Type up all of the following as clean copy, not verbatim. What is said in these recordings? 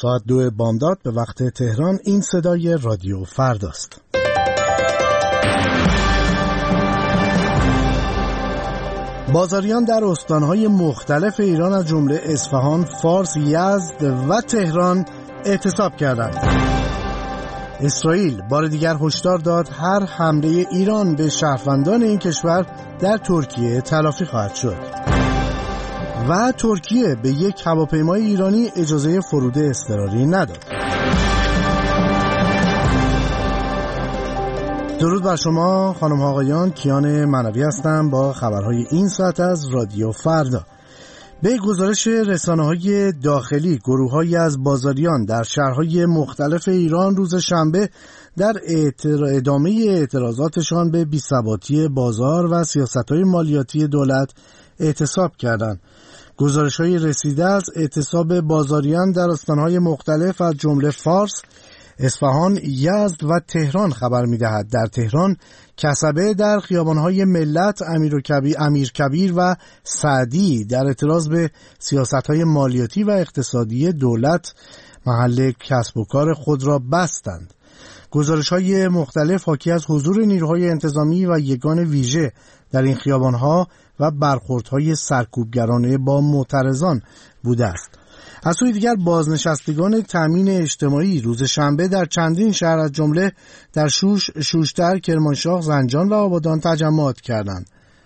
ساعت 2 بامداد به وقت تهران. این صدای رادیو فرداست. بازاریان در استانهای مختلف ایران از جمله اصفهان، فارس، یزد و تهران اعتصاب کردند. اسرائیل بار دیگر هشدار داد هر حمله ایران به شهروندان این کشور در ترکیه تلافی خواهد شد. و ترکیه به یک هواپیمای ایرانی اجازه فرود اضطراری نداد. درود بر شما خانم ها آقایان، کیان منوی هستم با خبرهای این ساعت از رادیو فردا. به گزارش رسانه‌های داخلی، گروه‌هایی از بازاریان در شهرهای مختلف ایران روز شنبه در ادامه اعتراضاتشان به بی‌ثباتی بازار و سیاست‌های مالیاتی دولت اعتصاب کردند. گزارش‌های رسیده از اعتصاب بازاریان در استان‌های مختلف از جمله فارس، اصفهان، یزد و تهران خبر می‌دهد. در تهران کسبه در خیابان‌های ملت، امیرکبیر و سعدی در اعتراض به سیاست‌های مالیاتی و اقتصادی دولت محل کسب و کار خود را بستند. گزارش‌های مختلف حاکی از حضور نیروهای انتظامی و یگان ویژه در این خیابان‌ها و برخوردهای سرکوبگرانه با معترضان بوده است. از سوی دیگر بازنشستگان تامین اجتماعی روز شنبه در چندین شهر از جمله در شوشتر، کرمانشاه، زنجان و آبادان تجمعات کردند.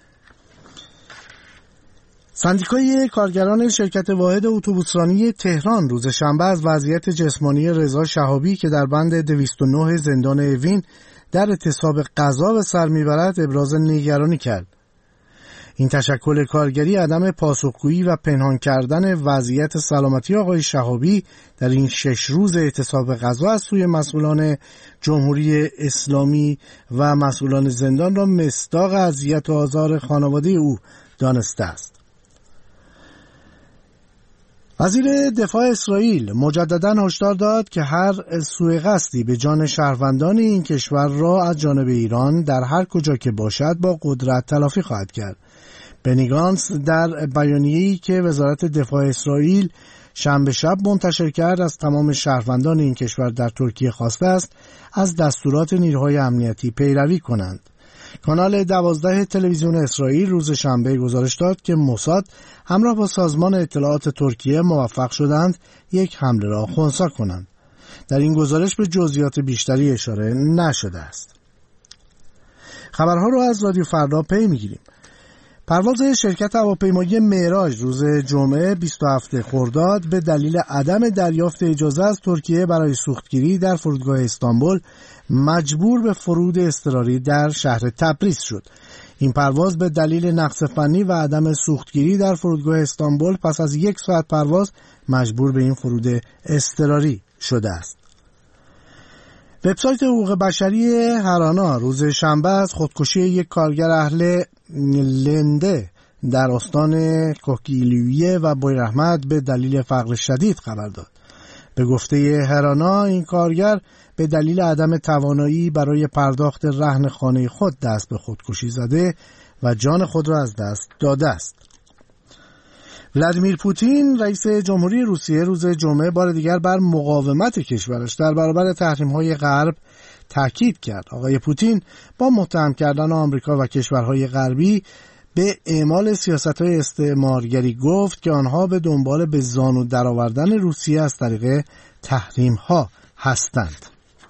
سندیکای کارگران شرکت واحد اتوبوسرانی تهران روز شنبه از وضعیت جسمانی رضا شهابی که در بند 209 زندان اوین در اعتصاب غذا به سر میبرد ابراز نگرانی کرد. این تشکل کارگری عدم پاسخگویی و پنهان کردن وضعیت سلامتی آقای شهابی در این 6 روز اعتصاب غذا از سوی مسئولان جمهوری اسلامی و مسئولان زندان را مصداق اذیت و آزار خانواده او دانسته است. وزیر دفاع اسرائیل مجدداً هشدار داد که هر سوء قصدی به جان شهروندان این کشور را از جانب ایران در هر کجا که باشد با قدرت تلافی خواهد کرد. بنی گانتس در بیانیه‌ای که وزارت دفاع اسرائیل شنبه شب منتشر کرد از تمام شهروندان این کشور در ترکیه خواسته است از دستورات نیروهای امنیتی پیروی کنند. کانال 12 تلویزیون اسرائیل روز شنبه گزارش داد که موساد همراه با سازمان اطلاعات ترکیه موفق شدند یک حمله را خنثی کنند. در این گزارش به جزئیات بیشتری اشاره نشده است. خبرها را از رادیو فردا پی می‌گیریم. پرواز شرکت هواپیمایی معراج روز جمعه 27 خرداد به دلیل عدم دریافت اجازه از ترکیه برای سوختگیری در فرودگاه استانبول مجبور به فرود اضطراری در شهر تبریز شد. این پرواز به دلیل نقص فنی و عدم سوختگیری در فرودگاه استانبول پس از 1 ساعت پرواز مجبور به این فرود اضطراری شده است. وبسایت حقوق بشری هرانا روز شنبه از خودکشی یک کارگر اهل لنده در استان کوکیلیویه و بویراحمد به دلیل فقر شدید خبر داد. به گفته هرانا این کارگر به دلیل عدم توانایی برای پرداخت رهن خانه خود دست به خودکشی زده و جان خود را از دست داده است. ولادیمیر پوتین رئیس جمهوری روسیه روز جمعه بار دیگر بر مقاومت کشورش در برابر تحریم‌های غرب تاکید کرد. آقای پوتین با متهم کردن آمریکا و کشورهای غربی به اعمال سیاست‌های استعمارگری گفت که آنها به دنبال به زانو درآوردن روسیه از طریق تحریم‌ها هستند.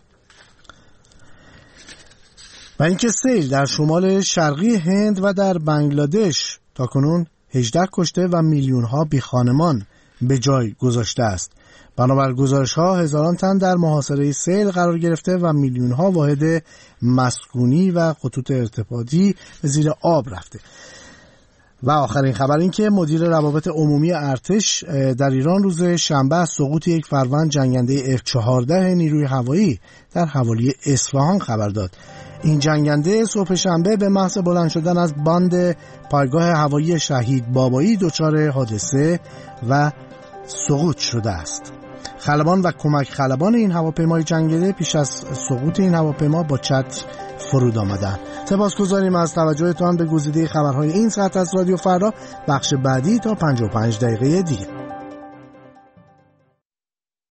و اینکه سیل در شمال شرقی هند و در بنگلادش تاکنون 18 کشته و میلیون‌ها بیخانمان به جای گذاشته است. بنابر گزارش‌ها هزاران تن در محاصره سیل قرار گرفته و میلیون‌ها واحد مسکونی و خطوط ارتباطی به زیر آب رفته. و آخرین خبر این که مدیر روابط عمومی ارتش در ایران روز شنبه از سقوط یک فروند جنگنده F-14 نیروی هوایی در حوالی اصفهان خبر داد. این جنگنده صبح شنبه به محض بلند شدن از باند پایگاه هوایی شهید بابایی دچار حادثه و سقوط شده است. خلبان و کمک خلبان این هواپیمای جنگنده پیش از سقوط این هواپیما با چتر فرود آمدند. سپاسگزاریم از توجهتان به گزیده خبرهای این ساعت از رادیو فردا. بخش بعدی تا 55 دقیقه دیگه.